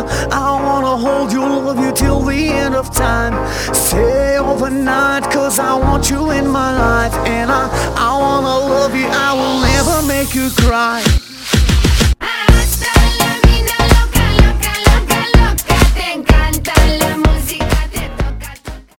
I wanna hold you, love you till the end of time. Stay overnight, cause I want you in my life. And I wanna love you, I will never make you cry.